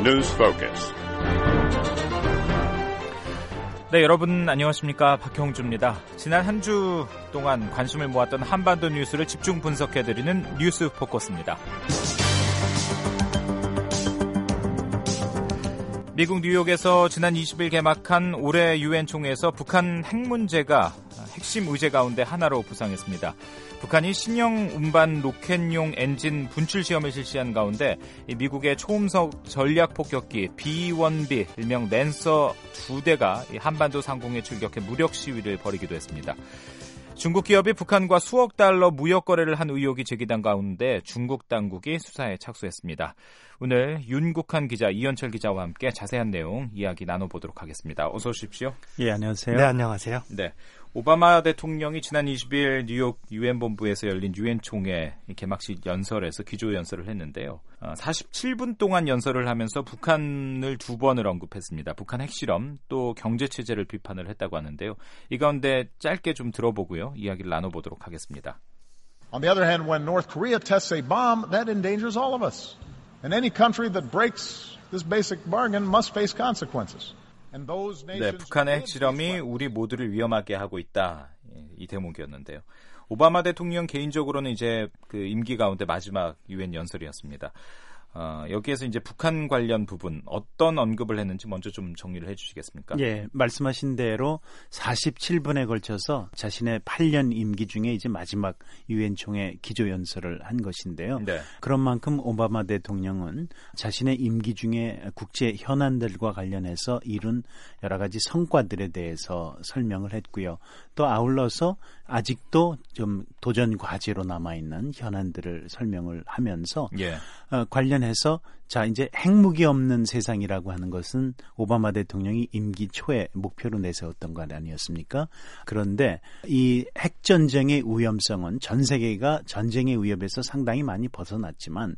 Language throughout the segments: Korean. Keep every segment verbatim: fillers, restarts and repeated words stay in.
News Focus. 네, 여러분 안녕하십니까? 박형주입니다. 지난 한 주 동안 관심을 모았던 한반도 뉴스를 집중 분석해드리는 뉴스 포커스입니다. 미국 뉴욕에서 지난 이십 일 개막한 올해 유엔 총회에서 북한 핵 문제가 핵심 의제 가운데 하나로 부상했습니다. 북한이 신형 운반 로켓용 엔진 분출 시험을 실시한 가운데 미국의 초음속 전략 폭격기 비 원 비 일명 랜서 두 대가 한반도 상공에 출격해 무력 시위를 벌이기도 했습니다. 중국 기업이 북한과 수억 달러 무역 거래를 한 의혹이 제기된 가운데 중국 당국이 수사에 착수했습니다. 오늘 윤국한 기자, 이현철 기자와 함께 자세한 내용 이야기 나눠보도록 하겠습니다. 어서 오십시오. 예, 안녕하세요. 네, 안녕하세요. 네, 오바마 대통령이 지난 이십 일 뉴욕 유엔 본부에서 열린 유엔 총회 개막식 연설에서 기조 연설을 했는데요. 사십칠 분 동안 연설을 하면서 북한을 두 번을 언급했습니다. 북한 핵실험, 또 경제체제를 비판을 했다고 하는데요. 이 가운데 짧게 좀 들어보고요. 이야기를 나눠보도록 하겠습니다. On the other hand, when North Korea tests a bomb, that endangers all of us. And any country that breaks this basic bargain must face consequences. 네, 북한의 핵실험이 우리 모두를 위험하게 하고 있다. 이 대목이었는데요. 오바마 대통령 개인적으로는 이제 그 임기 가운데 마지막 유엔 연설이었습니다. 어, 여기에서 이제 북한 관련 부분 어떤 언급을 했는지 먼저 좀 정리를 해주시겠습니까? 예, 말씀하신 대로 사십칠 분에 걸쳐서 자신의 팔 년 임기 중에 이제 마지막 유엔 총회 기조 연설을 한 것인데요. 네. 그런 만큼 오바마 대통령은 자신의 임기 중에 국제 현안들과 관련해서 이룬 여러 가지 성과들에 대해서 설명을 했고요. 또 아울러서 아직도 좀 도전 과제로 남아있는 현안들을 설명을 하면서 예. 어, 관련해서 자 이제 핵무기 없는 세상이라고 하는 것은 오바마 대통령이 임기 초에 목표로 내세웠던 것 아니었습니까? 그런데 이 핵전쟁의 위험성은 전 세계가 전쟁의 위협에서 상당히 많이 벗어났지만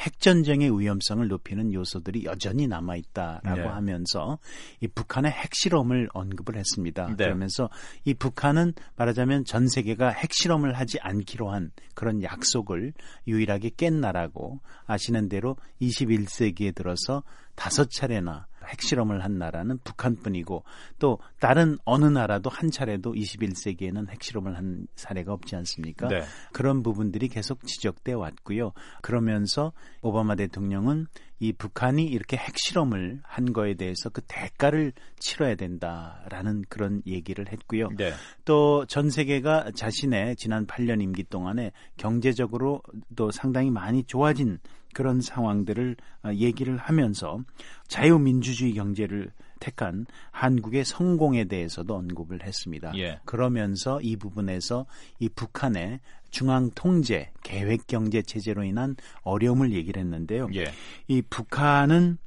핵전쟁의 위험성을 높이는 요소들이 여전히 남아있다라고 네. 하면서 이 북한의 핵실험을 언급을 했습니다. 네. 그러면서 이 북한은 말하자면 전 세계가 핵실험을 하지 않기로 한 그런 약속을 유일하게 깬 나라고 아시는 대로 이십일 세기에 들어서 다섯 차례나 핵실험을 한 나라는 북한뿐이고 또 다른 어느 나라도 한 차례도 이십일 세기에는 핵실험을 한 사례가 없지 않습니까? 네. 그런 부분들이 계속 지적돼 왔고요. 그러면서 오바마 대통령은 이 북한이 이렇게 핵실험을 한 거에 대해서 그 대가를 치러야 된다라는 그런 얘기를 했고요. 네. 또 전 세계가 자신의 지난 팔 년 임기 동안에 경제적으로 또 상당히 많이 좋아진 그런 상황들을 얘기를 하면서 자유민주주의 경제를 택한 한국의 성공에 대해서도 언급을 했습니다. 예. 그러면서 이 부분에서 이 북한의 중앙 통제, 계획 경제 체제로 인한 어려움을 얘기를 했는데요. 예. 이 북한은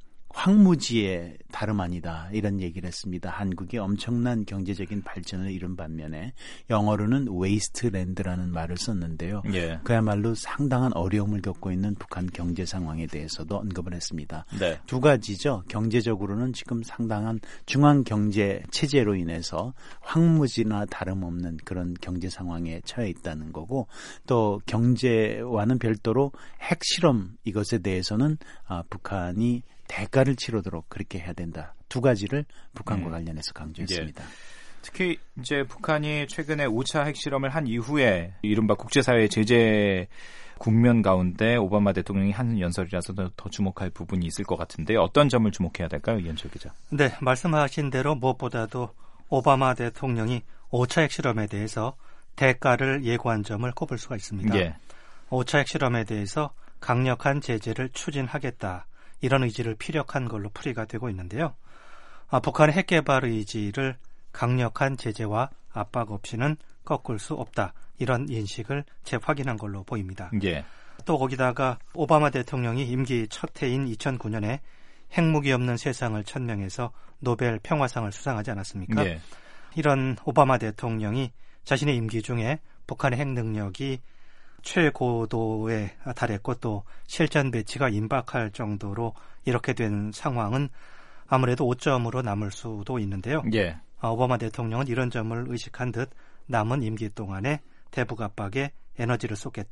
황무지의 다름 아니다 이런 얘기를 했습니다. 한국이 엄청난 경제적인 발전을 이룬 반면에 영어로는 웨이스트랜드라는 말을 썼는데요. 예. 그야말로 상당한 어려움을 겪고 있는 북한 경제 상황에 대해서도 언급을 했습니다. 네. 두 가지죠. 경제적으로는 지금 상당한 중앙 경제 체제로 인해서 황무지나 다름없는 그런 경제 상황에 처해 있다는 거고 또 경제와는 별도로 핵실험 이것에 대해서는 아, 북한이 대가를 치르도록 그렇게 해야 된다. 두 가지를 북한과 음. 관련해서 강조했습니다. 예. 특히 이제 북한이 최근에 오 차 핵실험을 한 이후에 이른바 국제사회의 제재 국면 가운데 오바마 대통령이 한 연설이라서 더 주목할 부분이 있을 것 같은데 어떤 점을 주목해야 될까요? 이현철 기자. 네, 말씀하신 대로 무엇보다도 오바마 대통령이 오 차 핵실험에 대해서 대가를 예고한 점을 꼽을 수가 있습니다. 예. 오 차 핵실험에 대해서 강력한 제재를 추진하겠다. 이런 의지를 피력한 걸로 풀이가 되고 있는데요. 아, 북한의 핵개발 의지를 강력한 제재와 압박 없이는 꺾을 수 없다. 이런 인식을 재확인한 걸로 보입니다. 예. 또 거기다가 오바마 대통령이 임기 첫 해인 이천구 년에 핵무기 없는 세상을 천명해서 노벨 평화상을 수상하지 않았습니까? 예. 이런 오바마 대통령이 자신의 임기 중에 북한의 핵 능력이 최고도에 달했고 또 실전 배치가 임박할 정도로 이렇게 된 상황은 아무래도 오점으로 남을 수도 있는데요. 예. 오바마 대통령은 이런 점을 의식한 듯 남은 임기 동안에 대북 압박에 에너지를 쏟겠다.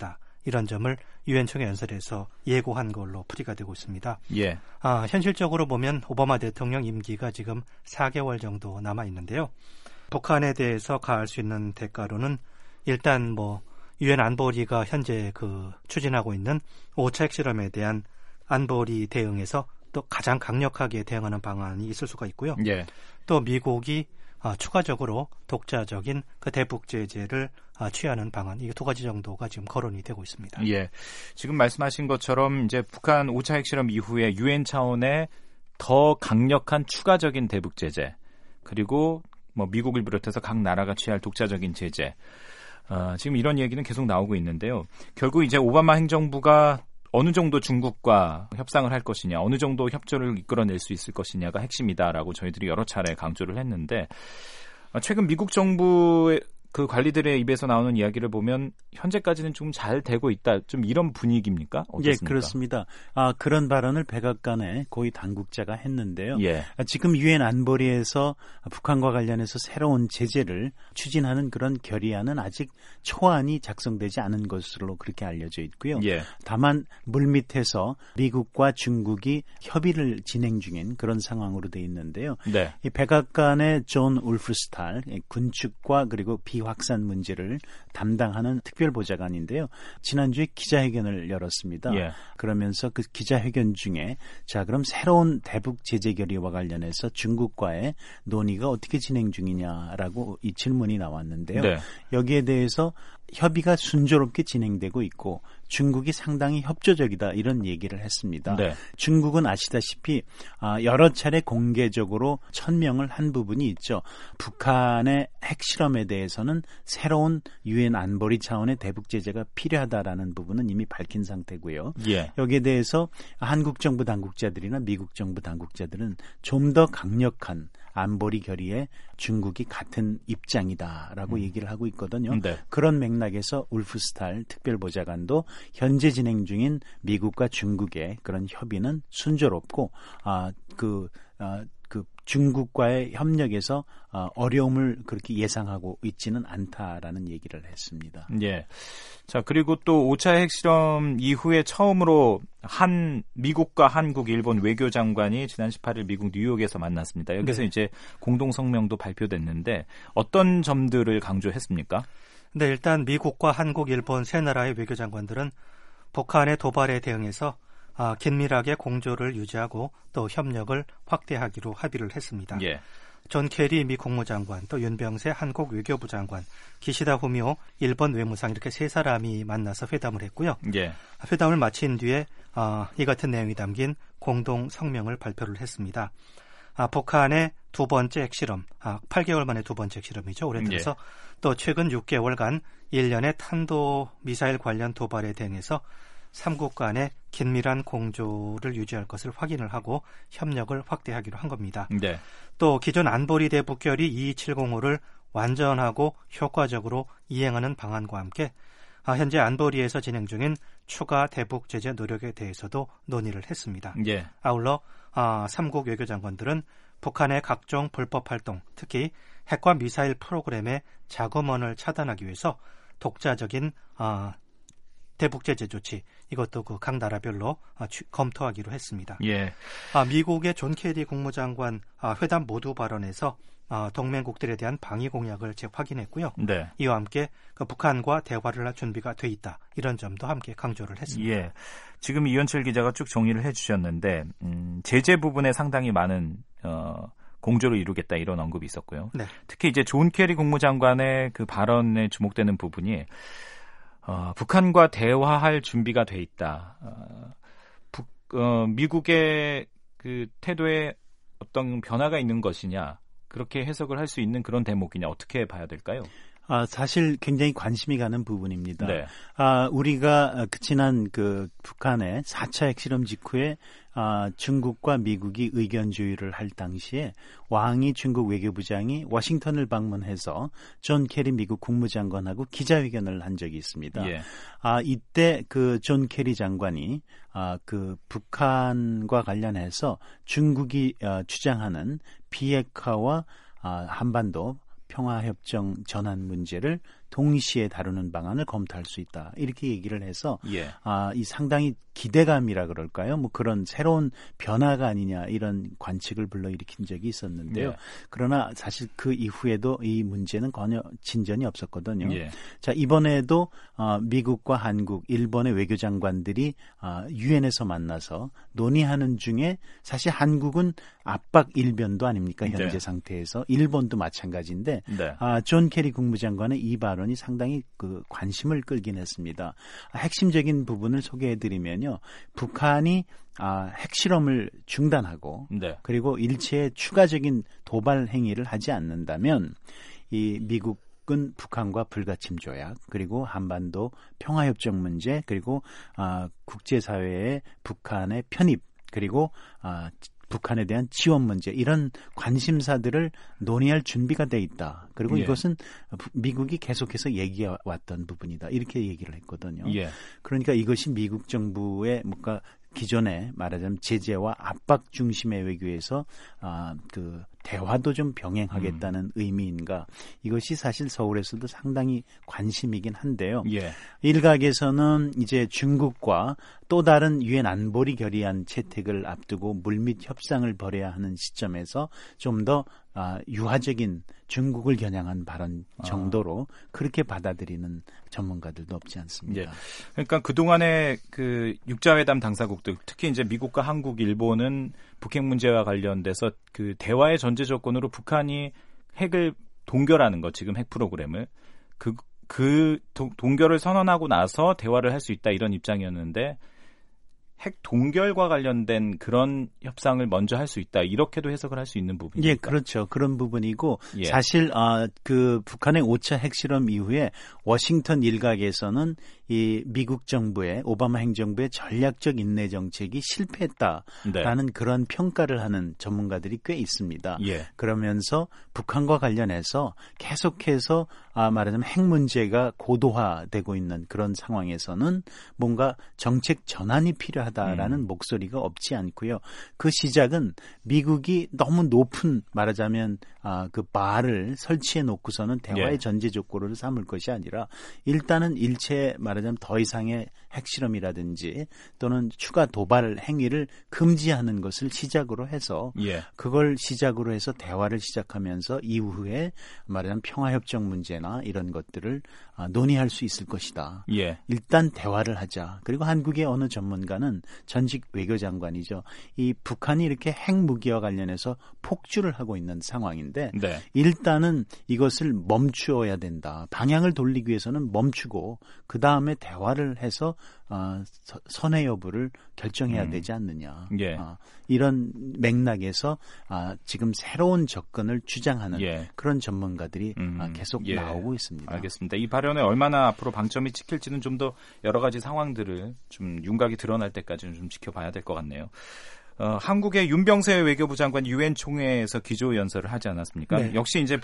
이런 점을 유엔 총회 연설에서 예고한 걸로 풀이가 되고 있습니다. 예. 아, 현실적으로 보면 오바마 대통령 임기가 지금 사 개월 정도 남아 있는데요. 북한에 대해서 가할 수 있는 대가로는 일단 뭐 유엔 안보리가 현재 그 추진하고 있는 오 차 핵실험에 대한 안보리 대응에서 또 가장 강력하게 대응하는 방안이 있을 수가 있고요. 예. 또 미국이 아, 추가적으로 독자적인 그 대북 제재를 아, 취하는 방안, 이게 두 가지 정도가 지금 거론이 되고 있습니다. 예. 지금 말씀하신 것처럼 이제 북한 오 차 핵실험 이후에 유엔 차원의 더 강력한 추가적인 대북 제재, 그리고 뭐 미국을 비롯해서 각 나라가 취할 독자적인 제재, 어, 지금 이런 얘기는 계속 나오고 있는데요. 결국 이제 오바마 행정부가 어느 정도 중국과 협상을 할 것이냐, 어느 정도 협조를 이끌어낼 수 있을 것이냐가 핵심이다라고 저희들이 여러 차례 강조를 했는데, 최근 미국 정부의 그 관리들의 입에서 나오는 이야기를 보면 현재까지는 좀 잘 되고 있다, 좀 이런 분위기입니까? 어떻습니까? 예, 그렇습니다. 아, 그런 발언을 백악관의 고위 당국자가 했는데요. 예. 아, 지금 유엔 안보리에서 북한과 관련해서 새로운 제재를 추진하는 그런 결의안은 아직 초안이 작성되지 않은 것으로 그렇게 알려져 있고요. 예. 다만 물밑에서 미국과 중국이 협의를 진행 중인 그런 상황으로 돼 있는데요. 네. 이 백악관의 존 울프스탈 군축과 그리고 비확산 문제를 담당하는 특별보좌관인데요. 지난주에 기자회견을 열었습니다. 예. 그러면서 그 기자회견 중에 자 그럼 새로운 대북 제재 결의와 관련해서 중국과의 논의가 어떻게 진행 중이냐라고 이 질문이 나왔는데요. 네. 여기에 대해서 협의가 순조롭게 진행되고 있고 중국이 상당히 협조적이다 이런 얘기를 했습니다. 네. 중국은 아시다시피 여러 차례 공개적으로 천명을 한 부분이 있죠. 북한의 핵실험에 대해서는 새로운 유엔 안보리 차원의 대북 제재가 필요하다라는 부분은 이미 밝힌 상태고요. 예. 여기에 대해서 한국 정부 당국자들이나 미국 정부 당국자들은 좀 더 강력한 안보리 결의에 중국이 같은 입장이다라고 음. 얘기를 하고 있거든요. 네. 그런 맥락에서 울프스탈 특별보좌관도 현재 진행 중인 미국과 중국의 그런 협의는 순조롭고 아, 그, 아, 그 중국과의 협력에서 아, 어려움을 그렇게 예상하고 있지는 않다라는 얘기를 했습니다. 예. 자, 그리고 또 오 차 핵실험 이후에 처음으로 한 미국과 한국, 일본 외교장관이 지난 십팔 일 미국 뉴욕에서 만났습니다. 여기서 네. 이제 공동 성명도 발표됐는데 어떤 점들을 강조했습니까? 네, 일단 미국과 한국, 일본 세 나라의 외교장관들은 북한의 도발에 대응해서 아, 긴밀하게 공조를 유지하고 또 협력을 확대하기로 합의를 했습니다. 예. 존 케리 미 국무장관, 또 윤병세 한국 외교부 장관, 기시다 후미오 일본 외무상 이렇게 세 사람이 만나서 회담을 했고요. 예. 회담을 마친 뒤에 아, 이 같은 내용이 담긴 공동 성명을 발표를 했습니다. 아, 북한의 두 번째 핵실험, 아, 팔 개월 만에 두 번째 핵실험이죠. 올해 들어서 예. 또 최근 육 개월간 일련의 탄도미사일 관련 도발에 대응해서 삼국 간의 긴밀한 공조를 유지할 것을 확인을 하고 협력을 확대하기로 한 겁니다. 네. 또 기존 안보리 대북결의 이이칠공오를 완전하고 효과적으로 이행하는 방안과 함께 현재 안보리에서 진행 중인 추가 대북 제재 노력에 대해서도 논의를 했습니다. 네. 아울러 삼국 외교장관들은 북한의 각종 불법 활동, 특히 핵과 미사일 프로그램의 자금원을 차단하기 위해서 독자적인 대북 제재 조치, 이것도 그 각 나라별로 검토하기로 했습니다. 예. 아, 미국의 존 케리 국무장관 아, 회담 모두 발언에서 아, 동맹국들에 대한 방위 공약을 재확인했고요. 네. 이와 함께 그 북한과 대화를 할 준비가 돼 있다. 이런 점도 함께 강조를 했습니다. 예. 지금 이현철 기자가 쭉 정리를 해주셨는데 음, 제재 부분에 상당히 많은 어, 공조를 이루겠다 이런 언급이 있었고요. 네. 특히 이제 존 케리 국무장관의 그 발언에 주목되는 부분이 어, 북한과 대화할 준비가 돼 있다. 어, 북, 어, 미국의 그 태도에 어떤 변화가 있는 것이냐, 그렇게 해석을 할 수 있는 그런 대목이냐, 어떻게 봐야 될까요? 아, 사실 굉장히 관심이 가는 부분입니다. 네. 아, 우리가 그 지난 그 북한의 사 차 핵실험 직후에 아, 중국과 미국이 의견 조율을 할 당시에 왕이 중국 외교부장이 워싱턴을 방문해서 존 케리 미국 국무장관하고 기자회견을 한 적이 있습니다. 예. 아, 이때 그 존 케리 장관이 아, 그 북한과 관련해서 중국이 어, 주장하는 비핵화와 아, 한반도 평화협정 전환 문제를 동시에 다루는 방안을 검토할 수 있다. 이렇게 얘기를 해서 예. 아, 이 상당히 기대감이라 그럴까요? 뭐 그런 새로운 변화가 아니냐 이런 관측을 불러일으킨 적이 있었는데요. 예. 그러나 사실 그 이후에도 이 문제는 전혀 진전이 없었거든요. 예. 자, 이번에도 어, 미국과 한국, 일본의 외교장관들이 어, 유엔에서 만나서 논의하는 중에 사실 한국은 압박 일변도 아닙니까? 현재 네. 상태에서 일본도 마찬가지인데 네. 아, 존 케리 국무장관의 이 발언이 상당히 그 관심을 끌긴 했습니다. 아, 핵심적인 부분을 소개해드리면요. 북한이 아, 핵실험을 중단하고 네. 그리고 일체의 추가적인 도발 행위를 하지 않는다면 이 미국은 북한과 불가침 조약 그리고 한반도 평화협정 문제 그리고 아, 국제사회의 북한의 편입 그리고 아, 북한에 대한 지원 문제 이런 관심사들을 논의할 준비가 돼 있다. 그리고 예. 이것은 미국이 계속해서 얘기해왔던 부분이다. 이렇게 얘기를 했거든요. 예. 그러니까 이것이 미국 정부의 뭔가 기존에 말하자면 제재와 압박 중심의 외교에서 아, 그 대화도 좀 병행하겠다는 음. 의미인가. 이것이 사실 서울에서도 상당히 관심이긴 한데요. 예. 일각에서는 이제 중국과 또 다른 유엔 안보리 결의안 채택을 앞두고 물밑 협상을 벌여야 하는 시점에서 좀 더 아, 유화적인 중국을 겨냥한 발언 정도로 아. 그렇게 받아들이는 전문가들도 없지 않습니다. 예. 그러니까 그동안의 그 육자회담 당사국들, 특히 이제 미국과 한국, 일본은 북핵 문제와 관련돼서 그 대화의 전제 조건으로 북한이 핵을 동결하는 것, 지금 핵 프로그램을 그, 그 도, 동결을 선언하고 나서 대화를 할 수 있다 이런 입장이었는데 핵 동결과 관련된 그런 협상을 먼저 할 수 있다. 이렇게도 해석을 할 수 있는 부분입니다. 예, 그렇죠. 그런 부분이고 예. 사실 아, 그 북한의 오 차 핵실험 이후에 워싱턴 일각에서는 이 미국 정부의 오바마 행정부의 전략적 인내 정책이 실패했다라는 네. 그런 평가를 하는 전문가들이 꽤 있습니다. 예. 그러면서 북한과 관련해서 계속해서 아, 말하자면 핵 문제가 고도화되고 있는 그런 상황에서는 뭔가 정책 전환이 필요하다라는 음. 목소리가 없지 않고요. 그 시작은 미국이 너무 높은 말하자면 아, 그 바를 설치해 놓고서는 대화의 예. 전제 조건으로 삼을 것이 아니라 일단은 일체 말하자면 더 이상의 핵실험이라든지 또는 추가 도발 행위를 금지하는 것을 시작으로 해서 예. 그걸 시작으로 해서 대화를 시작하면서 이후에 말하자면 평화협정 문제나 이런 것들을 논의할 수 있을 것이다. 예. 일단 대화를 하자. 그리고 한국의 어느 전문가는 전직 외교장관이죠. 이 북한이 이렇게 핵무기와 관련해서 폭주를 하고 있는 상황인데 네. 일단은 이것을 멈추어야 된다. 방향을 돌리기 위해서는 멈추고 그 다음에 대화를 해서 어, 선회 여부를 결정해야 음. 되지 않느냐. 예. 어, 이런 맥락에서 아, 지금 새로운 접근을 주장하는 예. 그런 전문가들이 음. 아, 계속 예. 나오고 있습니다. 알겠습니다. 이 발언에 얼마나 앞으로 방점이 찍힐지는 좀 더 여러 가지 상황들을 좀 윤곽이 드러날 때까지는 좀 지켜봐야 될 것 같네요. 어, 한국의 윤병세 외교부 장관이 유엔 총회에서 기조연설을 하지 않았습니까? 네. 역시 이제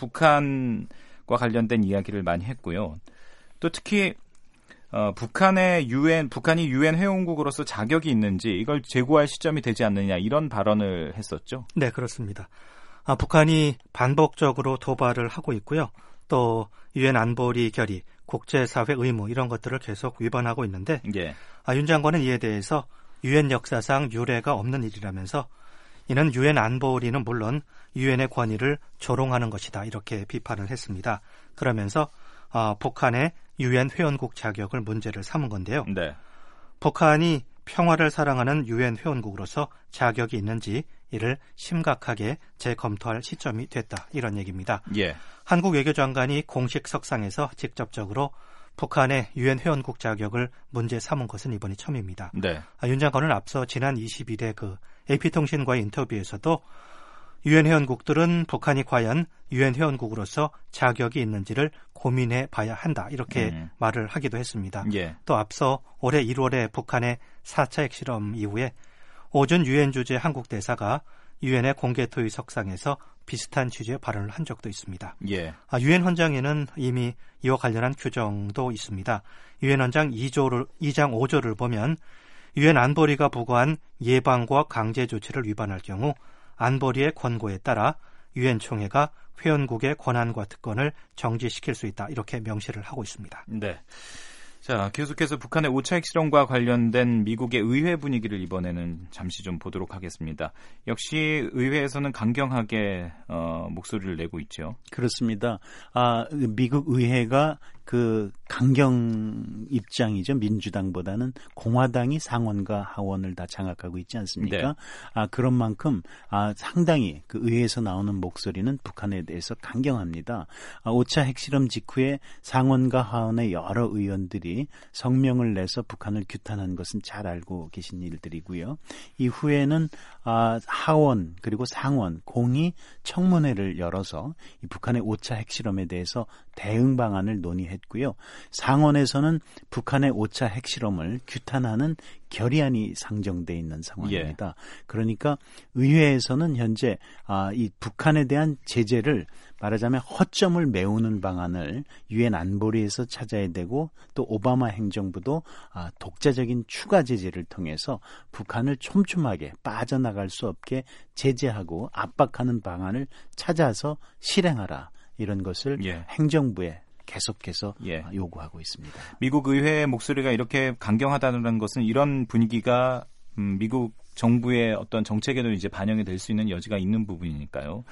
북한과 관련된 이야기를 많이 했고요. 또 특히 어, 북한의 유엔 북한이 유엔 회원국으로서 자격이 있는지 이걸 제고할 시점이 되지 않느냐 이런 발언을 했었죠. 네, 그렇습니다. 아, 북한이 반복적으로 도발을 하고 있고요. 또 유엔 안보리 결의, 국제사회 의무 이런 것들을 계속 위반하고 있는데 예. 아, 윤 장관은 이에 대해서 유엔 역사상 유례가 없는 일이라면서 이는 유엔 안보리는 물론 유엔의 권위를 조롱하는 것이다 이렇게 비판을 했습니다. 그러면서 어, 북한의 유엔 회원국 자격을 문제를 삼은 건데요. 네. 북한이 평화를 사랑하는 유엔 회원국으로서 자격이 있는지 이를 심각하게 재검토할 시점이 됐다 이런 얘기입니다. 예. 한국 외교장관이 공식 석상에서 직접적으로 북한의 유엔 회원국 자격을 문제 삼은 것은 이번이 처음입니다. 네. 아, 윤 장관은 앞서 지난 이십 일에 그 에이피통신과의 인터뷰에서도 유엔 회원국들은 북한이 과연 유엔 회원국으로서 자격이 있는지를 고민해 봐야 한다 이렇게 음. 말을 하기도 했습니다. 예. 또 앞서 올해 일월에 북한의 사 차 핵실험 이후에 오준 유엔 주재 한국 대사가 유엔의 공개 토의 석상에서 비슷한 취지의 발언을 한 적도 있습니다. 예. 아, 유엔 헌장에는 이미 이와 관련한 규정도 있습니다. 유엔 헌장 이 조를, 이 장 오 조를 보면 유엔 안보리가 부과한 예방과 강제 조치를 위반할 경우 안보리의 권고에 따라 유엔 총회가 회원국의 권한과 특권을 정지시킬 수 있다. 이렇게 명시를 하고 있습니다. 네. 자, 계속해서 북한의 오 차 핵실험과 관련된 미국의 의회 분위기를 이번에는 잠시 좀 보도록 하겠습니다. 역시 의회에서는 강경하게 어, 목소리를 내고 있죠. 그렇습니다. 아, 미국 의회가 그 강경 입장이죠. 민주당보다는 공화당이 상원과 하원을 다 장악하고 있지 않습니까? 네. 아, 그런 만큼 아, 상당히 그 의회에서 나오는 목소리는 북한에 대해서 강경합니다. 아, 오 차 핵실험 직후에 상원과 하원의 여러 의원들이 성명을 내서 북한을 규탄한 것은 잘 알고 계신 일들이고요. 이후에는 아, 하원 그리고 상원 공히 청문회를 열어서 이 북한의 오 차 핵실험에 대해서 대응 방안을 논의했고요. 상원에서는 북한의 오 차 핵실험을 규탄하는 결의안이 상정돼 있는 상황입니다. 예. 그러니까 의회에서는 현재 아, 이 북한에 대한 제재를 말하자면 허점을 메우는 방안을 유엔 안보리에서 찾아야 되고 또 오바마 행정부도 아, 독자적인 추가 제재를 통해서 북한을 촘촘하게 빠져나갈 수 없게 제재하고 압박하는 방안을 찾아서 실행하라. 이런 것을 예. 행정부에 계속해서 예. 요구하고 있습니다. 미국 의회의 목소리가 이렇게 강경하다는 것은 이런 분위기가 음, 미국 정부의 어떤 정책에도 이제 반영이 될 수 있는 여지가 있는 부분이니까요.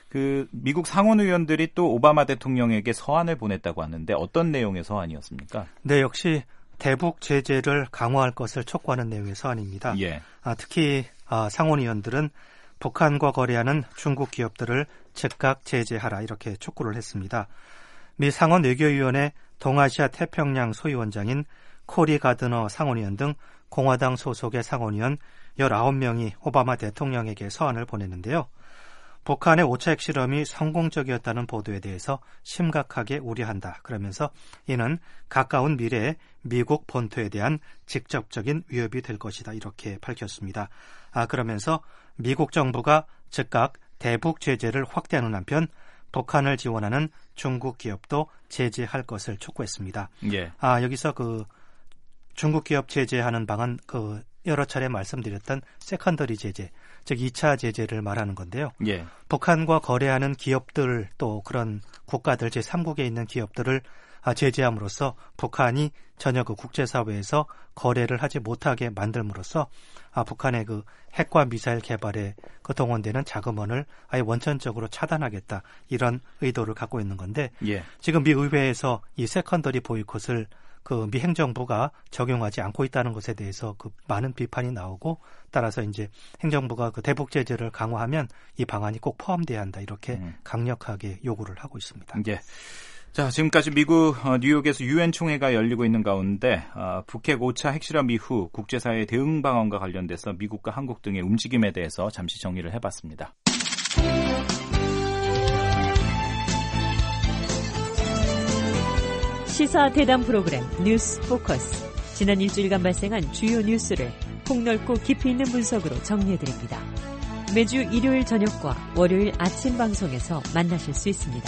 그 미국 상원 의원들이 또 오바마 대통령에게 서한을 보냈다고 하는데 어떤 내용의 서한이었습니까? 네, 역시 대북 제재를 강화할 것을 촉구하는 내용의 서한입니다. 예. 아, 특히 아, 상원 의원들은 북한과 거래하는 중국 기업들을 즉각 제재하라 이렇게 촉구를 했습니다. 미 상원 외교위원회 동아시아 태평양 소위원장인 코리 가드너 상원의원 등 공화당 소속의 상원의원 열아홉 명이 오바마 대통령에게 서한을 보냈는데요. 북한의 오 차 핵실험이 성공적이었다는 보도에 대해서 심각하게 우려한다. 그러면서 이는 가까운 미래에 미국 본토에 대한 직접적인 위협이 될 것이다. 이렇게 밝혔습니다. 아, 그러면서 미국 정부가 즉각 대북 제재를 확대하는 한편 북한을 지원하는 중국 기업도 제재할 것을 촉구했습니다. 예. 아, 여기서 그 중국 기업 제재하는 방안 그 여러 차례 말씀드렸던 세컨더리 제재, 즉 이 차 제재를 말하는 건데요. 예. 북한과 거래하는 기업들 또 그런 국가들 제삼 국에 있는 기업들을 제재함으로써 북한이 전혀 그 국제사회에서 거래를 하지 못하게 만들므로써 아, 북한의 그 핵과 미사일 개발에 그 동원되는 자금원을 아예 원천적으로 차단하겠다 이런 의도를 갖고 있는 건데 예. 지금 미 의회에서 이 세컨더리 보이콧을 그 미 행정부가 적용하지 않고 있다는 것에 대해서 그 많은 비판이 나오고 따라서 이제 행정부가 그 대북 제재를 강화하면 이 방안이 꼭 포함돼야 한다 이렇게 음. 강력하게 요구를 하고 있습니다. 예. 자, 지금까지 미국 뉴욕에서 유엔 총회가 열리고 있는 가운데 어, 북핵 오 차 핵실험 이후 국제사회의 대응 방안과 관련돼서 미국과 한국 등의 움직임에 대해서 잠시 정리를 해봤습니다. 시사 대담 프로그램 뉴스 포커스. 지난 일주일간 발생한 주요 뉴스를 폭넓고 깊이 있는 분석으로 정리해드립니다. 매주 일요일 저녁과 월요일 아침 방송에서 만나실 수 있습니다.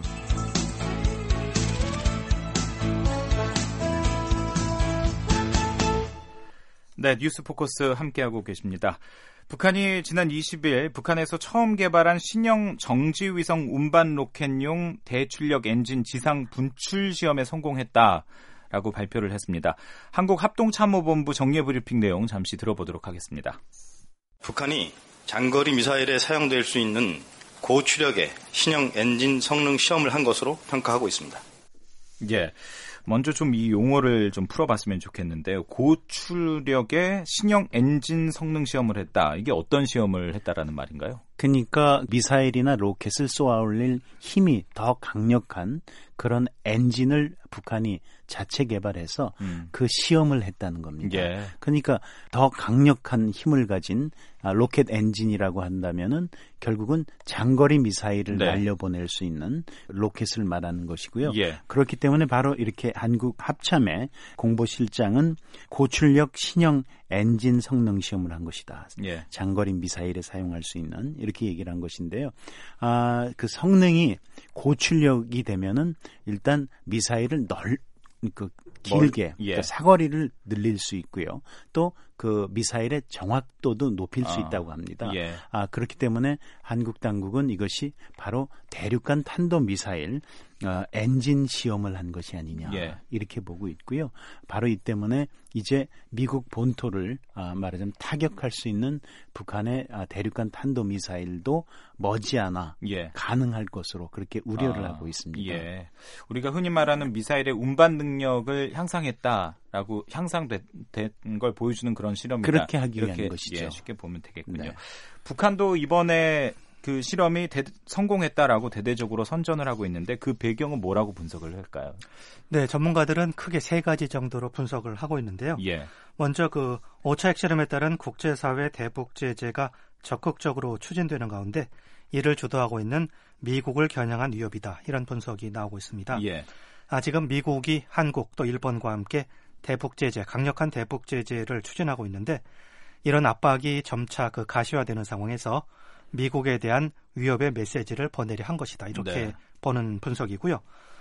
네, 뉴스 포커스 함께하고 계십니다. 북한이 지난 이십 일 북한에서 처음 개발한 신형 정지위성 운반 로켓용 대출력 엔진 지상 분출 시험에 성공했다라고 발표를 했습니다. 한국합동참모본부 정례브리핑 내용 잠시 들어보도록 하겠습니다. 북한이 장거리 미사일에 사용될 수 있는 고추력의 신형 엔진 성능 시험을 한 것으로 평가하고 있습니다. 예. 먼저 좀 이 용어를 좀 풀어봤으면 좋겠는데요. 고출력의 신형 엔진 성능 시험을 했다. 이게 어떤 시험을 했다라는 말인가요? 그러니까 미사일이나 로켓을 쏘아올릴 힘이 더 강력한 그런 엔진을 북한이 자체 개발해서 음. 그 시험을 했다는 겁니다. 예. 그러니까 더 강력한 힘을 가진 로켓 엔진이라고 한다면은 결국은 장거리 미사일을 네. 날려보낼 수 있는 로켓을 말하는 것이고요. 예. 그렇기 때문에 바로 이렇게 한국 합참의 공보실장은 고출력 신형 엔진 성능 시험을 한 것이다. 예. 장거리 미사일에 사용할 수 있는 이렇게 얘기를 한 것인데요. 아, 그 성능이 고출력이 되면은 일단 미사일을 넓 그 길게 예. 그러니까 사거리를 늘릴 수 있고요. 또 그 미사일의 정확도도 높일 수 아, 있다고 합니다. 예. 아, 그렇기 때문에 한국 당국은 이것이 바로 대륙간 탄도 미사일 어, 엔진 시험을 한 것이 아니냐 예. 이렇게 보고 있고요. 바로 이 때문에 이제 미국 본토를 아, 말하자면 타격할 수 있는 북한의 아, 대륙간 탄도 미사일도 머지않아 예. 가능할 것으로 그렇게 우려를 아, 하고 있습니다. 예. 우리가 흔히 말하는 미사일의 운반 능력을 향상했다라고 향상된 걸 보여주는 그런 실험이다. 그렇게 하기 위한 이렇게, 것이죠. 예, 쉽게 보면 되겠군요. 네. 북한도 이번에 그 실험이 대, 성공했다라고 대대적으로 선전을 하고 있는데 그 배경은 뭐라고 분석을 할까요? 네, 전문가들은 크게 세 가지 정도로 분석을 하고 있는데요. 예. 먼저 그 오 차 핵실험에 따른 국제사회 대북 제재가 적극적으로 추진되는 가운데 이를 주도하고 있는 미국을 겨냥한 위협이다. 이런 분석이 나오고 있습니다. 예. 아, 지금 미국이 한국 또 일본과 함께 대북 제재, 강력한 대북 제재를 추진하고 있는데 이런 압박이 점차 그 가시화되는 상황에서 미국에 대한 위협의 메시지를 보내려 한 것이다. 이렇게 네. 보는 분석이고요.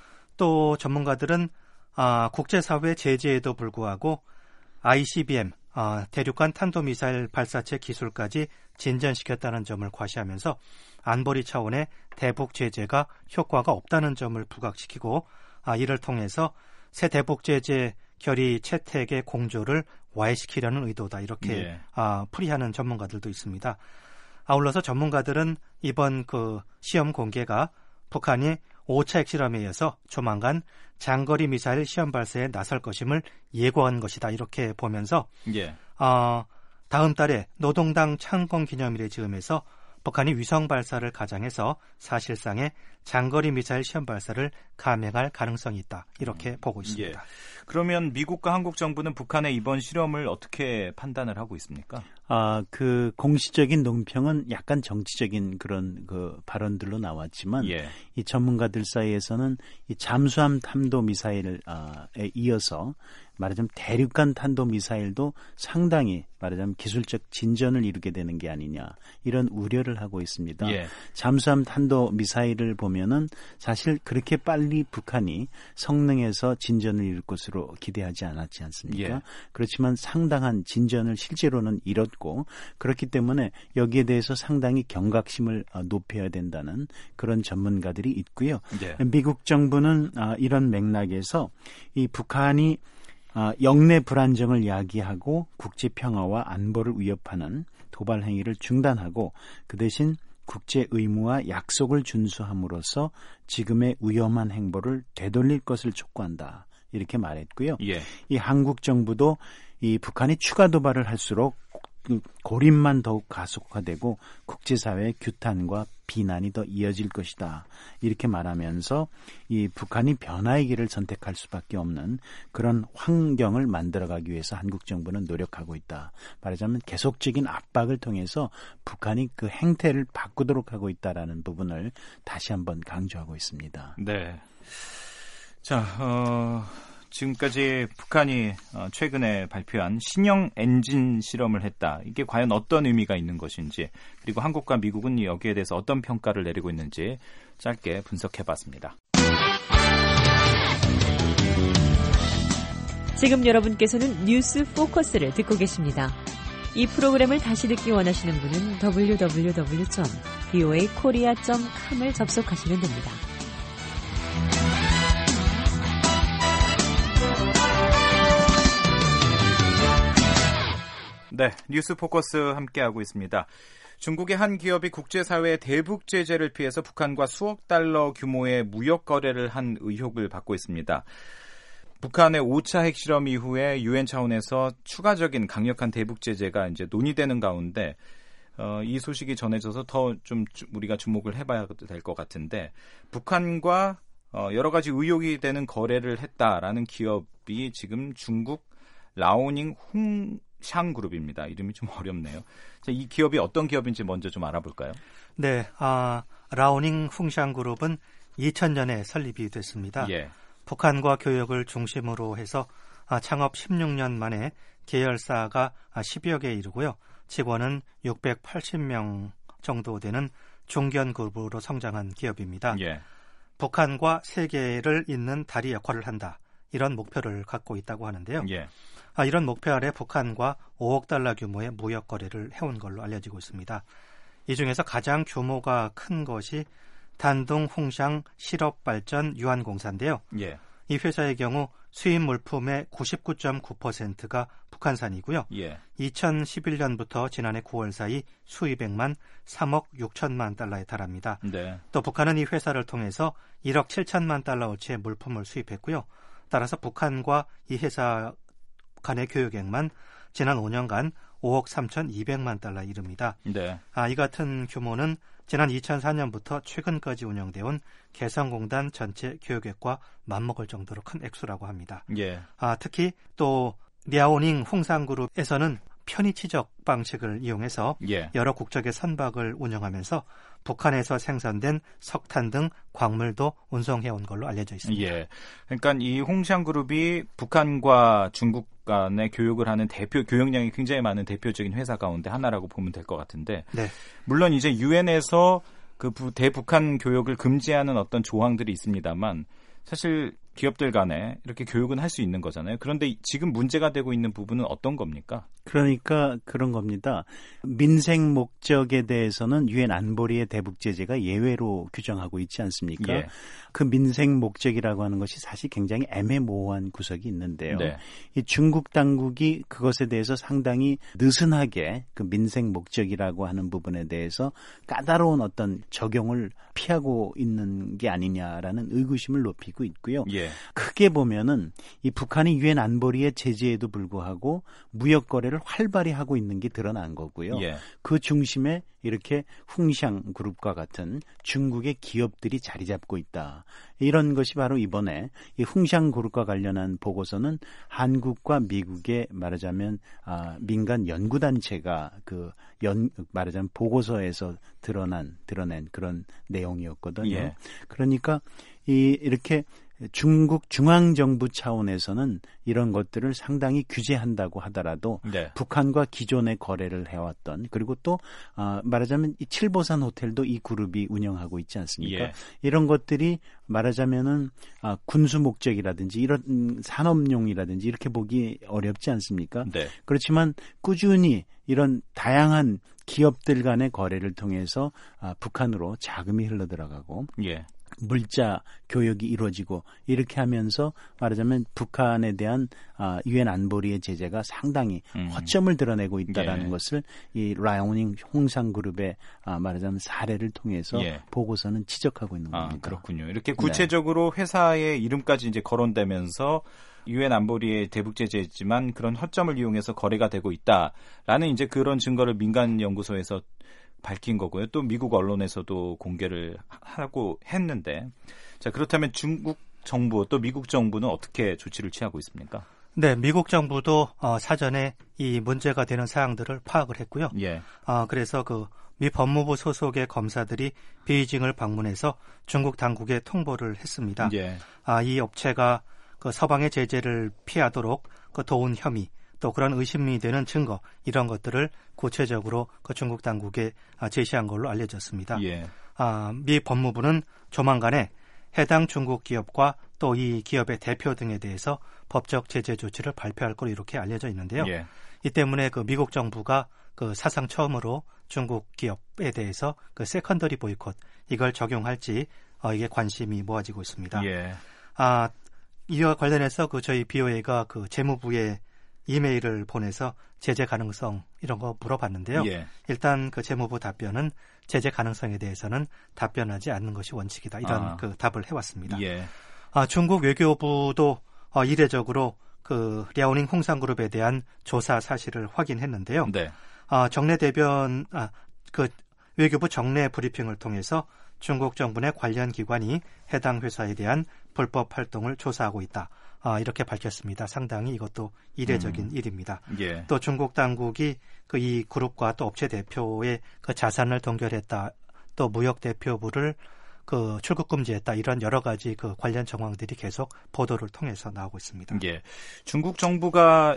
또 전문가들은 아, 국제사회 제재에도 불구하고 아이씨비엠, 아, 대륙간 탄도미사일 발사체 기술까지 진전시켰다는 점을 과시하면서 안보리 차원의 대북 제재가 효과가 없다는 점을 부각시키고 아, 이를 통해서 새 대북 제재 결의 채택의 공조를 와해시키려는 의도다. 이렇게 예. 아, 풀이하는 전문가들도 있습니다. 아울러서 전문가들은 이번 그 시험 공개가 북한이 오 차 핵실험에 이어서 조만간 장거리 미사일 시험 발사에 나설 것임을 예고한 것이다. 이렇게 보면서 예. 어, 다음 달에 노동당 창건 기념일에 즈음해서 북한이 위성 발사를 가장해서 사실상의 장거리 미사일 시험 발사를 감행할 가능성이 있다. 이렇게 보고 있습니다. 예. 그러면 미국과 한국 정부는 북한의 이번 실험을 어떻게 판단을 하고 있습니까? 아, 그 공식적인 논평은 약간 정치적인 그런 그 발언들로 나왔지만 예. 이 전문가들 사이에서는 이 잠수함 탄도 미사일에 이어서 말하자면 대륙간 탄도 미사일도 상당히 말하자면 기술적 진전을 이루게 되는 게 아니냐 이런 우려를 하고 있습니다. 예. 잠수함 탄도 미사일을 보면은 사실 그렇게 빨리 북한이 성능에서 진전을 이룰 것으로 기대하지 않았지 않습니까? 예. 그렇지만 상당한 진전을 실제로는 이뤘고 그렇기 때문에 여기에 대해서 상당히 경각심을 높여야 된다는 그런 전문가들이 있고요. 예. 미국 정부는 이런 맥락에서 이 북한이 영내 불안정을 야기하고 국제 평화와 안보를 위협하는 도발 행위를 중단하고 그 대신 국제 의무와 약속을 준수함으로써 지금의 위험한 행보를 되돌릴 것을 촉구한다. 이렇게 말했고요. 예. 이 한국 정부도 이 북한이 추가 도발을 할수록 고립만 더욱 가속화되고 국제사회의 규탄과 비난이 더 이어질 것이다. 이렇게 말하면서 이 북한이 변화의 길을 선택할 수밖에 없는 그런 환경을 만들어가기 위해서 한국 정부는 노력하고 있다. 말하자면 계속적인 압박을 통해서 북한이 그 행태를 바꾸도록 하고 있다라는 부분을 다시 한번 강조하고 있습니다. 네. 자, 어... 지금까지 북한이 최근에 발표한 신형 엔진 실험을 했다. 이게 과연 어떤 의미가 있는 것인지 그리고 한국과 미국은 여기에 대해서 어떤 평가를 내리고 있는지 짧게 분석해봤습니다. 지금 여러분께서는 뉴스 포커스를 듣고 계십니다. 이 프로그램을 다시 듣기 원하시는 분은 더블유 더블유 더블유 점 브이오에이 코리아 점 컴을 접속하시면 됩니다. 네, 뉴스 포커스 함께하고 있습니다. 중국의 한 기업이 국제사회의 대북 제재를 피해서 북한과 수억 달러 규모의 무역 거래를 한 의혹을 받고 있습니다. 북한의 오 차 핵실험 이후에 유엔 차원에서 추가적인 강력한 대북 제재가 이제 논의되는 가운데 어, 이 소식이 전해져서 더 좀 우리가 주목을 해봐야 될 것 같은데 북한과 어, 여러 가지 의혹이 되는 거래를 했다라는 기업이 지금 중국 라오닝 홍 샹그룹입니다. 이름이 좀 어렵네요. 자, 이 기업이 어떤 기업인지 먼저 좀 알아볼까요? 네, 아, 라오닝 쿵샹그룹은 이천 년에 설립이 됐습니다. 예. 북한과 교역을 중심으로 해서 아, 창업 십육 년 만에 계열사가 아, 십여 개에 이르고요. 직원은 육백팔십 명 정도 되는 중견그룹으로 성장한 기업입니다. 예. 북한과 세계를 잇는 다리 역할을 한다. 이런 목표를 갖고 있다고 하는데요. 예. 아, 이런 목표 아래 북한과 오억 달러 규모의 무역 거래를 해온 걸로 알려지고 있습니다. 이 중에서 가장 규모가 큰 것이 단둥 홍샹 실업발전 유한공사인데요. 예. 이 회사의 경우 수입 물품의 구십구 점 구 퍼센트가 북한산이고요. 예. 이천십일 년부터 지난해 구월 사이 수입액만 삼억 육천만 달러에 달합니다. 네. 또 북한은 이 회사를 통해서 일억 칠천만 달러어치의 물품을 수입했고요. 따라서 북한과 이 회사 간의 교역액만 지난 오 년간 오억 삼천이백만 달러에 이릅니다. 네. 아, 이 같은 규모는 지난 이천사 년부터 최근까지 운영되어 온 개성공단 전체 교역액과 맞먹을 정도로 큰 액수라고 합니다. 예. 아, 특히 또 랴오닝 홍상그룹에서는 편의 치적 방식을 이용해서 예. 여러 국적의 선박을 운영하면서 북한에서 생산된 석탄 등 광물도 운송해온 걸로 알려져 있습니다. 예. 그러니까 이 홍샹그룹이 북한과 중국 간의 교역을 하는 대표 교역량이 굉장히 많은 대표적인 회사 가운데 하나라고 보면 될 것 같은데, 네. 물론 이제 유엔에서 그 대북한 교역을 금지하는 어떤 조항들이 있습니다만 사실 기업들 간에 이렇게 교육은 할 수 있는 거잖아요. 그런데 지금 문제가 되고 있는 부분은 어떤 겁니까? 그러니까 그런 겁니다. 민생 목적에 대해서는 유엔 안보리의 대북 제재가 예외로 규정하고 있지 않습니까? 예. 그 민생 목적이라고 하는 것이 사실 굉장히 애매모호한 구석이 있는데요. 네. 이 중국 당국이 그것에 대해서 상당히 느슨하게 그 민생 목적이라고 하는 부분에 대해서 까다로운 어떤 적용을 피하고 있는 게 아니냐라는 의구심을 높이고 있고요. 예. 크게 보면은 이 북한이 유엔 안보리의 제재에도 불구하고 무역 거래를 활발히 하고 있는 게 드러난 거고요. 예. 그 중심에 이렇게 홍샹 그룹과 같은 중국의 기업들이 자리 잡고 있다. 이런 것이 바로 이번에 이 홍샹 그룹과 관련한 보고서는 한국과 미국의 말하자면 아, 민간 연구단체가 그 연, 말하자면 보고서에서 드러난 드러낸 그런 내용이었거든요. 예. 그러니까 이 이렇게 중국 중앙정부 차원에서는 이런 것들을 상당히 규제한다고 하더라도 네. 북한과 기존의 거래를 해왔던 그리고 또 어, 말하자면 이 칠보산 호텔도 이 그룹이 운영하고 있지 않습니까? 예. 이런 것들이 말하자면은 아, 군수 목적이라든지 이런 산업용이라든지 이렇게 보기 어렵지 않습니까? 네. 그렇지만 꾸준히 이런 다양한 기업들 간의 거래를 통해서 아, 북한으로 자금이 흘러들어가고 예. 물자 교역이 이루어지고 이렇게 하면서 말하자면 북한에 대한 유엔 안보리의 제재가 상당히 음. 허점을 드러내고 있다는 예. 것을 이 라오닝 홍상그룹의 아, 말하자면 사례를 통해서 예. 보고서는 지적하고 있는 아, 겁니다. 그렇군요. 이렇게 구체적으로 네. 회사의 이름까지 이제 거론되면서 유엔 안보리의 대북 제재였지만 그런 허점을 이용해서 거래가 되고 있다라는 이제 그런 증거를 민간 연구소에서 밝힌 거고요. 또 미국 언론에서도 공개를 하고 했는데, 자 그렇다면 중국 정부 또 미국 정부는 어떻게 조치를 취하고 있습니까? 네, 미국 정부도 어, 사전에 이 문제가 되는 사항들을 파악을 했고요. 예. 어, 그래서 그 미 법무부 소속의 검사들이 베이징을 방문해서 중국 당국에 통보를 했습니다. 예. 아, 이 업체가 그 서방의 제재를 피하도록 그 도운 혐의, 또 그런 의심이 되는 증거 이런 것들을 구체적으로 그 중국 당국에 제시한 걸로 알려졌습니다. 예. 아, 미 법무부는 조만간에 해당 중국 기업과 또 이 기업의 대표 등에 대해서 법적 제재 조치를 발표할 걸로 이렇게 알려져 있는데요. 예. 이 때문에 그 미국 정부가 그 사상 처음으로 중국 기업에 대해서 그 세컨더리 보이콧 이걸 적용할지 어, 이게 관심이 모아지고 있습니다. 예. 아, 이와 관련해서 그 저희 비오에이가 그 재무부에 이메일을 보내서 제재 가능성 이런 거 물어봤는데요. 예. 일단 그 재무부 답변은 제재 가능성에 대해서는 답변하지 않는 것이 원칙이다. 이런 아. 그 답을 해왔습니다. 예. 아, 중국 외교부도 어, 이례적으로 그 랴오닝 홍상그룹에 대한 조사 사실을 확인했는데요. 네. 아, 정례 대변, 아, 그 외교부 정례 브리핑을 통해서 중국 정부 내 관련 기관이 해당 회사에 대한 불법 활동을 조사하고 있다. 아, 이렇게 밝혔습니다. 상당히 이것도 이례적인 음. 일입니다. 예. 또 중국 당국이 그 이 그룹과 또 업체 대표의 그 자산을 동결했다. 또 무역 대표부를 그 출국 금지했다. 이런 여러 가지 그 관련 정황들이 계속 보도를 통해서 나오고 있습니다. 예. 중국 정부가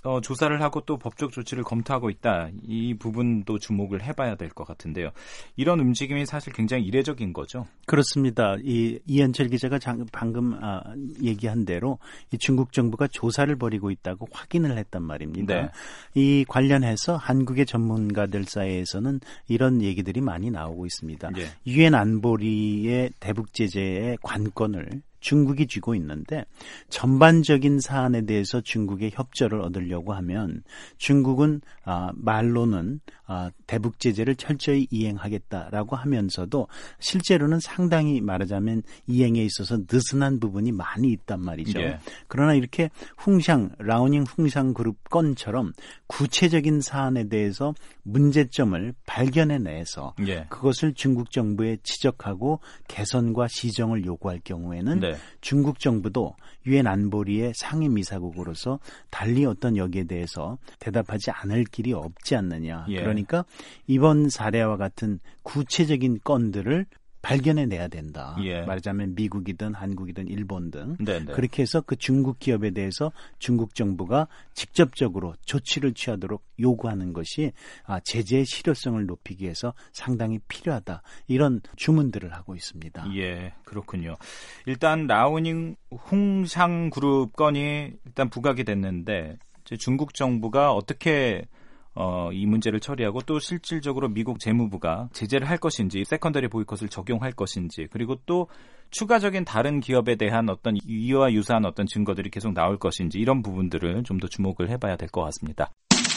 어, 조사를 하고 또 법적 조치를 검토하고 있다. 이 부분도 주목을 해봐야 될 것 같은데요. 이런 움직임이 사실 굉장히 이례적인 거죠. 그렇습니다. 이 이현철 기자가 장, 방금 아, 얘기한 대로 이 중국 정부가 조사를 벌이고 있다고 확인을 했단 말입니다. 네. 이 관련해서 한국의 전문가들 사이에서는 이런 얘기들이 많이 나오고 있습니다. 네. 유엔 안보리의 대북 제재의 관건을 중국이 쥐고 있는데 전반적인 사안에 대해서 중국의 협조를 얻으려고 하면 중국은 아, 말로는 아, 대북 제재를 철저히 이행하겠다라고 하면서도 실제로는 상당히 말하자면 이행에 있어서 느슨한 부분이 많이 있단 말이죠. 예. 그러나 이렇게 홍샹, 라오닝 홍샹 그룹 건처럼 구체적인 사안에 대해서 문제점을 발견해내서 예. 그것을 중국 정부에 지적하고 개선과 시정을 요구할 경우에는 네. 중국 정부도 유엔 안보리의 상임이사국으로서 달리 어떤 여기에 대해서 대답하지 않을 길이 없지 않느냐. 예. 그러니까 이번 사례와 같은 구체적인 건들을 발견해내야 된다. 예. 말하자면 미국이든 한국이든 일본 등 네네. 그렇게 해서 그 중국 기업에 대해서 중국 정부가 직접적으로 조치를 취하도록 요구하는 것이 제재의 실효성을 높이기 위해서 상당히 필요하다. 이런 주문들을 하고 있습니다. 예, 그렇군요. 일단 라오닝 홍샹 그룹 건이 일단 부각이 됐는데 이제 중국 정부가 어떻게 어, 이 문제를 처리하고 또 실질적으로 미국 재무부가 제재를 할 것인지 세컨더리 보이콧을 적용할 것인지 그리고 또 추가적인 다른 기업에 대한 어떤 이와 유사한 어떤 증거들이 계속 나올 것인지 이런 부분들을 좀 더 주목을 해봐야 될 것 같습니다.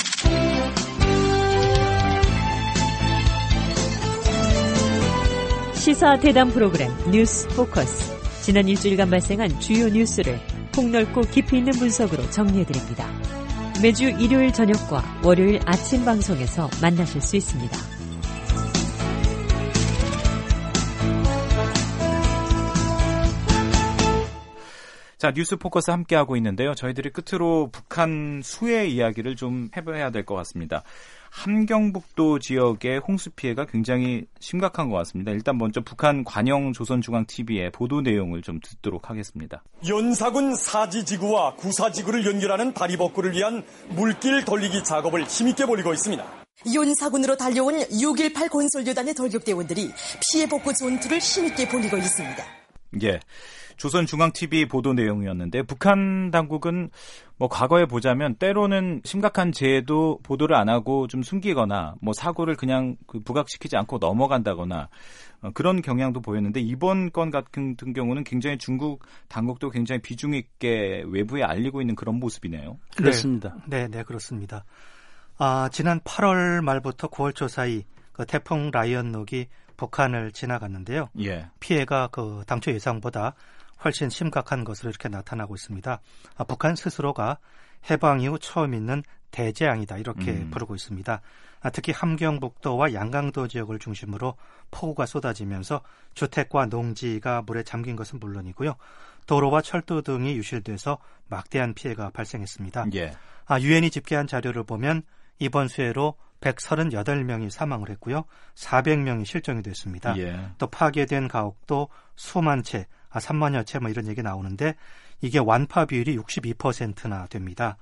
시사 대담 프로그램 뉴스 포커스. 지난 일주일간 발생한 주요 뉴스를 폭넓고 깊이 있는 분석으로 정리해드립니다. 매주 일요일 저녁과 월요일 아침 방송에서 만나실 수 있습니다. 자, 뉴스 포커스 함께하고 있는데요. 저희들이 끝으로 북한 수해 이야기를 좀 해봐야 될 것 같습니다. 함경북도 지역의 홍수 피해가 굉장히 심각한 것 같습니다. 일단 먼저 북한 관영 조선중앙티비의 보도 내용을 좀 듣도록 하겠습니다. 연사군 사지지구와 구사지구를 연결하는 다리복구를 위한 물길 돌리기 작업을 힘있게 벌이고 있습니다. 연사군으로 달려온 육일팔 건설여단의 돌격대원들이 피해 복구 전투를 힘있게 벌이고 있습니다. 예. 조선중앙티비 보도 내용이었는데 북한 당국은 뭐 과거에 보자면 때로는 심각한 재해도 보도를 안 하고 좀 숨기거나 뭐 사고를 그냥 그 부각시키지 않고 넘어간다거나 어, 그런 경향도 보였는데 이번 건 같은 경우는 굉장히 중국 당국도 굉장히 비중 있게 외부에 알리고 있는 그런 모습이네요. 그렇습니다. 네, 네, 네 그렇습니다. 아, 지난 팔월 말부터 구월 초 사이 그 태풍 라이언록이 북한을 지나갔는데요. 예. 피해가 그 당초 예상보다 훨씬 심각한 것으로 이렇게 나타나고 있습니다. 아, 북한 스스로가 해방 이후 처음 있는 대재앙이다 이렇게 음. 부르고 있습니다. 아, 특히 함경북도와 양강도 지역을 중심으로 폭우가 쏟아지면서 주택과 농지가 물에 잠긴 것은 물론이고요. 도로와 철도 등이 유실돼서 막대한 피해가 발생했습니다. 예. 아, 유엔이 집계한 자료를 보면 이번 수해로 백삼십팔 명이 사망을 했고요. 사백 명이 실종이 됐습니다. 예. 또 파괴된 가옥도 수만 채, 아, 삼만여 채 뭐 이런 얘기 나오는데 이게 완파 비율이 육십이 퍼센트나 됩니다.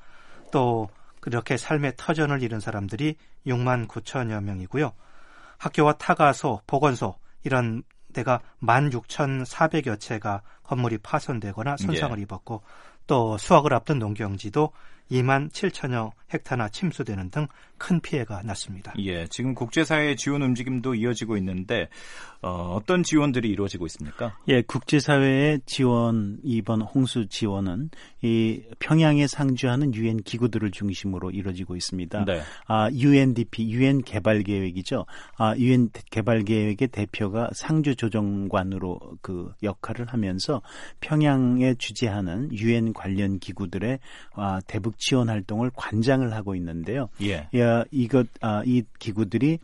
또 그렇게 삶의 터전을 잃은 사람들이 육만 구천여 명이고요. 학교와 타가소, 보건소 이런 데가 만 육천사백여 채가 건물이 파손되거나 손상을 예. 입었고 또 수확을 앞둔 농경지도 이만 칠천여 헥타나 침수되는 등 큰 피해가 났습니다. 예, 지금 국제사회의 지원 움직임도 이어지고 있는데 어, 어떤 지원들이 이루어지고 있습니까? 예, 국제사회의 지원, 이번 홍수 지원은 이 평양에 상주하는 유엔 기구들을 중심으로 이루어지고 있습니다. 네. 아, 유엔디피, 유엔 개발계획이죠. 아, 유엔 개발계획의 대표가 상주 조정관으로 그 역할을 하면서 평양에 주재하는 유엔 관련 기구들의 아, 대북 지원 활동을 관장을 하고 있는데요. 예. 야, 이것, 아, 이 기구들이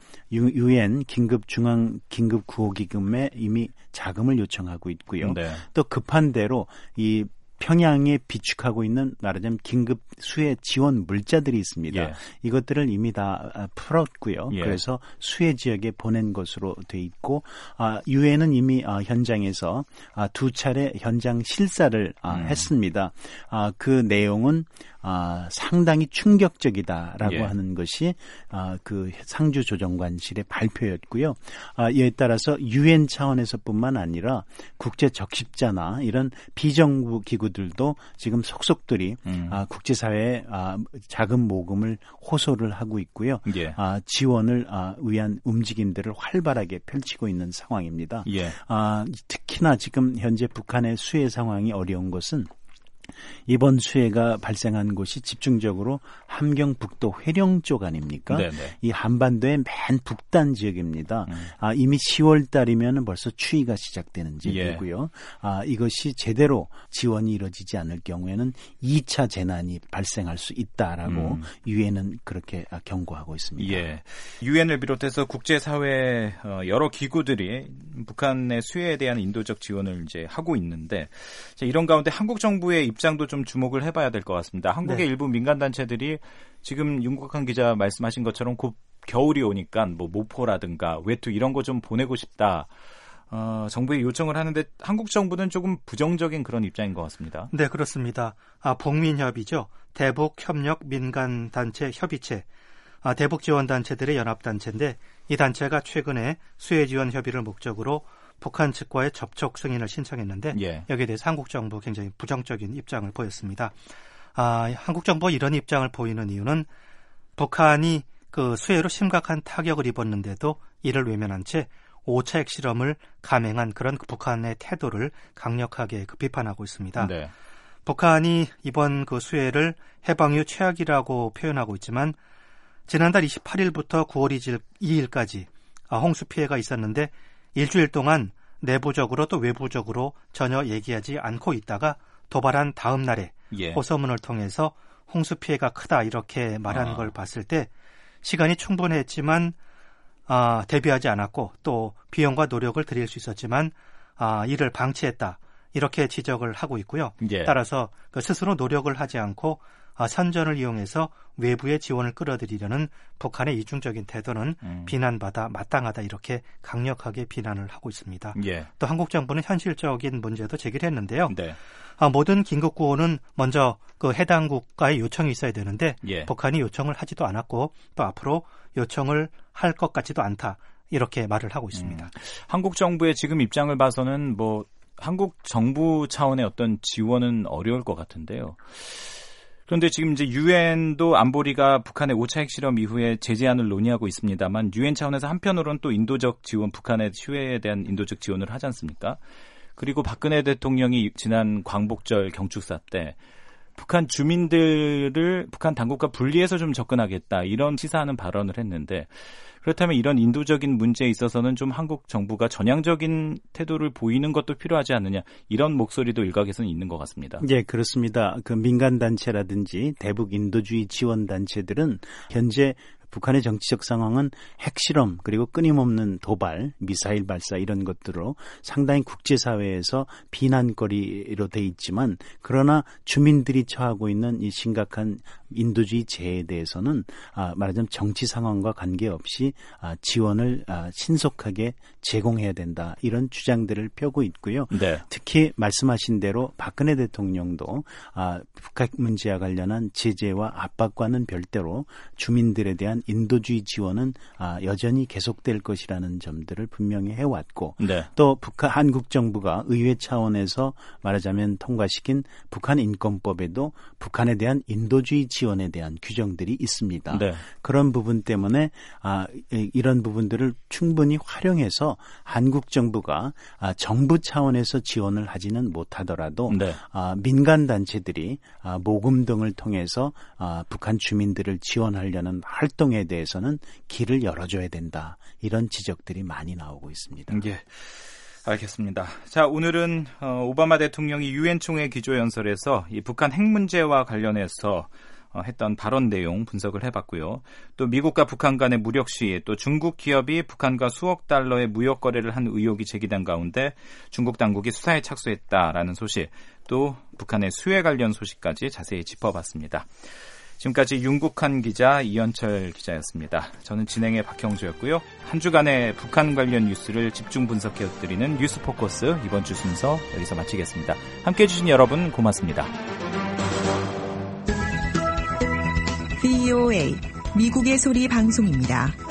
유엔 긴급 중앙 긴급 구호 기금에 이미 자금을 요청하고 있고요. 네. 또 급한 대로 이 평양에 비축하고 있는 말하자면 긴급 수해 지원 물자들이 있습니다. 예. 이것들을 이미 다 풀었고요. 예. 그래서 수해 지역에 보낸 것으로 돼 있고 아, 유엔은 이미 아, 현장에서 아, 두 차례 현장 실사를 아, 음. 했습니다. 아, 그 내용은 아, 상당히 충격적이다라고 예. 하는 것이 아, 그 상주 조정관실의 발표였고요. 아, 이에 따라서 유엔 차원에서뿐만 아니라 국제 적십자나 이런 비정부 기구들도 지금 속속들이 음. 아, 국제사회에 아, 자금 모금을 호소를 하고 있고요. 예. 아, 지원을 아, 위한 움직임들을 활발하게 펼치고 있는 상황입니다. 예. 아, 특히나 지금 현재 북한의 수해 상황이 어려운 것은 이번 수해가 발생한 곳이 집중적으로 함경북도 회령 쪽 아닙니까? 네네. 이 한반도의 맨 북단 지역입니다. 음. 아, 이미 시월 달이면 벌써 추위가 시작되는 지역이고요. 예. 아, 이것이 제대로 지원이 이루어지지 않을 경우에는 이 차 재난이 발생할 수 있다라고 음. 유엔은 그렇게 경고하고 있습니다. 예, 유엔을 비롯해서 국제사회 여러 기구들이 북한의 수해에 대한 인도적 지원을 이제 하고 있는데 이런 가운데 한국 정부의 입장도 좀 주목을 해봐야 될 것 같습니다. 한국의 네. 일부 민간단체들이 지금 윤국한 기자 말씀하신 것처럼 곧 겨울이 오니까 뭐 모포라든가 외투 이런 거 좀 보내고 싶다. 어, 정부에 요청을 하는데 한국 정부는 조금 부정적인 그런 입장인 것 같습니다. 네, 그렇습니다. 아, 복민협이죠. 대북협력민간단체협의체. 아, 대북지원단체들의 연합단체인데 이 단체가 최근에 수해지원 협의를 목적으로 북한 측과의 접촉 승인을 신청했는데 예. 여기에 대해서 한국 정부 굉장히 부정적인 입장을 보였습니다. 아, 한국 정부가 이런 입장을 보이는 이유는 북한이 그 수해로 심각한 타격을 입었는데도 이를 외면한 채 오 차 핵실험을 감행한 그런 그 북한의 태도를 강력하게 그 비판하고 있습니다. 네. 북한이 이번 그 수해를 해방 이후 최악이라고 표현하고 있지만 지난달 이십팔 일부터 구월 이 일까지 홍수 피해가 있었는데 일주일 동안 내부적으로 또 외부적으로 전혀 얘기하지 않고 있다가 도발한 다음 날에 예. 호소문을 통해서 홍수 피해가 크다 이렇게 말하는 아. 걸 봤을 때 시간이 충분했지만 아, 대비하지 않았고 또 비용과 노력을 들일 수 있었지만 아, 이를 방치했다 이렇게 지적을 하고 있고요. 예. 따라서 그 스스로 노력을 하지 않고 아, 선전을 이용해서 외부의 지원을 끌어들이려는 북한의 이중적인 태도는 음. 비난받아 마땅하다 이렇게 강력하게 비난을 하고 있습니다. 예. 또 한국 정부는 현실적인 문제도 제기를 했는데요. 네. 아, 모든 긴급 구호는 먼저 그 해당 국가의 요청이 있어야 되는데 예. 북한이 요청을 하지도 않았고 또 앞으로 요청을 할 것 같지도 않다 이렇게 말을 하고 있습니다. 음. 한국 정부의 지금 입장을 봐서는 뭐 한국 정부 차원의 어떤 지원은 어려울 것 같은데요. 그런데 지금 이제 유엔도 안보리가 북한의 오 차 핵실험 이후에 제재안을 논의하고 있습니다만 유엔 차원에서 한편으로는 또 인도적 지원, 북한의 수해에 대한 인도적 지원을 하지 않습니까? 그리고 박근혜 대통령이 지난 광복절 경축사 때 북한 주민들을 북한 당국과 분리해서 좀 접근하겠다 이런 시사하는 발언을 했는데 그렇다면 이런 인도적인 문제에 있어서는 좀 한국 정부가 전향적인 태도를 보이는 것도 필요하지 않느냐 이런 목소리도 일각에서는 있는 것 같습니다. 네, 그렇습니다. 그 민간단체라든지 대북 인도주의 지원단체들은 현재 북한의 정치적 상황은 핵실험 그리고 끊임없는 도발, 미사일 발사 이런 것들로 상당히 국제사회에서 비난거리로 돼 있지만 그러나 주민들이 처하고 있는 이 심각한 인도주의 재해에 대해서는 아, 말하자면 정치 상황과 관계없이 아, 지원을 아, 신속하게 제공해야 된다 이런 주장들을 펴고 있고요. 네. 특히 말씀하신 대로 박근혜 대통령도 아, 북한 문제와 관련한 제재와 압박과는 별도로 주민들에 대한 인도주의 지원은 아, 여전히 계속될 것이라는 점들을 분명히 해왔고 네. 또 북한 한국 정부가 의회 차원에서 말하자면 통과시킨 북한 인권법에도 북한에 대한 인도주의 지원에 대한 규정들이 있습니다. 네. 그런 부분 때문에 아, 이런 부분들을 충분히 활용해서 한국 정부가 아, 정부 차원에서 지원을 하지는 못하더라도 네. 아, 민간 단체들이 아, 모금 등을 통해서 아, 북한 주민들을 지원하려는 활동에 대해서는 길을 열어줘야 된다. 이런 지적들이 많이 나오고 있습니다. 예. 알겠습니다. 자, 오늘은 어, 오바마 대통령이 유엔 총회 기조연설에서 이 북한 핵 문제와 관련해서 어, 했던 발언 내용 분석을 해봤고요. 또 미국과 북한 간의 무력 시위, 또 중국 기업이 북한과 수억 달러의 무역 거래를 한 의혹이 제기된 가운데 중국 당국이 수사에 착수했다라는 소식, 또 북한의 수해 관련 소식까지 자세히 짚어봤습니다. 지금까지 윤국한 기자, 이현철 기자였습니다. 저는 진행의 박형주였고요. 한 주간의 북한 관련 뉴스를 집중 분석해드리는 뉴스포커스 이번 주 순서 여기서 마치겠습니다. 함께해 주신 여러분 고맙습니다. 브이오에이 미국의 소리 방송입니다.